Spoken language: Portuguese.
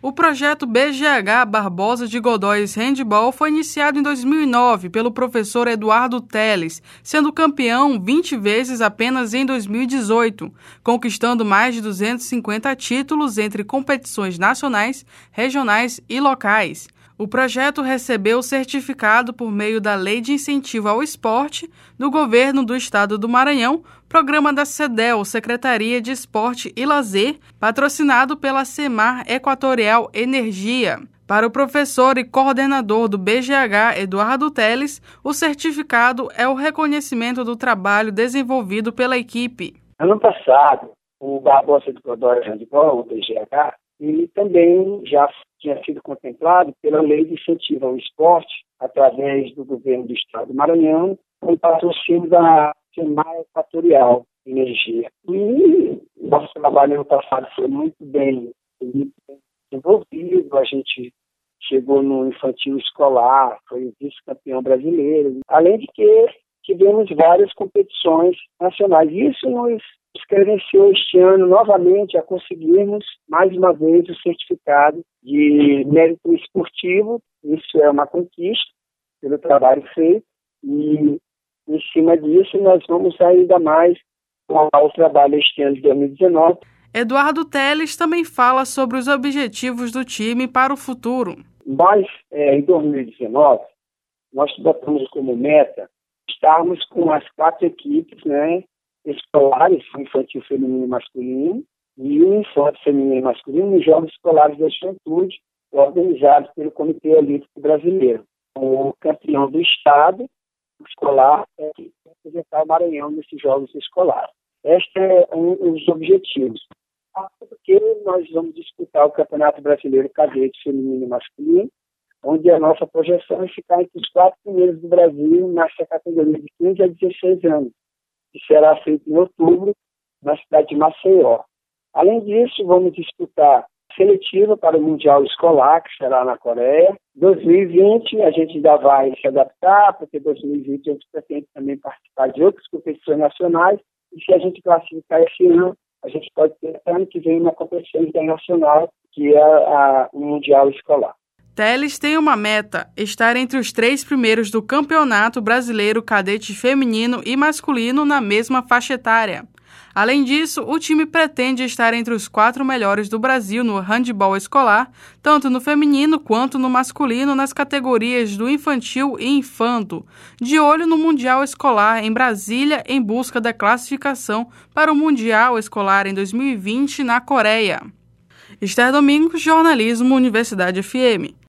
O projeto BGH Barbosa de Godóis Handball foi iniciado em 2009 pelo professor Eduardo Teles, sendo campeão 20 vezes apenas em 2018, conquistando mais de 250 títulos entre competições nacionais, regionais e locais. O projeto recebeu o certificado por meio da Lei de Incentivo ao Esporte do Governo do Estado do Maranhão, programa da CEDEL, Secretaria de Esporte e Lazer, patrocinado pela Semar Equatorial Energia. Para o professor e coordenador do BGH, Eduardo Teles, o certificado é o reconhecimento do trabalho desenvolvido pela equipe. Ano passado, o Barbosa de Godóis Handball, o BGH, ele também já tinha sido contemplado pela Lei de Incentivo ao Esporte, através do Governo do Estado do Maranhão, com patrocínio da Semar Equatorial Energia. E nosso trabalho ano passado foi muito bem desenvolvido, a gente chegou no infantil escolar, foi vice-campeão brasileiro, além de que tivemos várias competições nacionais. Isso nos credenciou este ano novamente a conseguirmos mais uma vez o certificado de mérito esportivo. Isso é uma conquista pelo trabalho feito e em cima disso nós vamos ainda mais com o trabalho este ano de 2019. Eduardo Teles também fala sobre os objetivos do time para o futuro. Nós, em 2019, nós botamos como meta estarmos com as 4 equipes, escolares, infantil, feminino e masculino, e o infanto, feminino e masculino nos Jogos Escolares da Juventude, organizados pelo Comitê Olímpico Brasileiro. O campeão do estado escolar é que vai representar o Maranhão nesses Jogos Escolares. Este é um dos objetivos. Porque nós vamos disputar o Campeonato Brasileiro Cadete Feminino e Masculino, onde a nossa projeção é ficar entre os 4 primeiros do Brasil nessa categoria de 15 a 16 anos, que será feito em outubro, na cidade de Maceió. Além disso, vamos disputar a seletiva para o Mundial Escolar, que será na Coreia. 2020, a gente ainda vai se adaptar, porque 2020 a gente pretende também participar de outras competições nacionais, e se a gente classificar esse ano, a gente pode ter ano que vem uma competição internacional, que é o Mundial Escolar. Teles tem uma meta, estar entre os 3 primeiros do Campeonato Brasileiro Cadete Feminino e Masculino na mesma faixa etária. Além disso, o time pretende estar entre os 4 melhores do Brasil no handebol escolar, tanto no feminino quanto no masculino nas categorias do infantil e infanto, de olho no Mundial Escolar em Brasília em busca da classificação para o Mundial Escolar em 2020 na Coreia. Esther Domingos, Jornalismo, Universidade FM.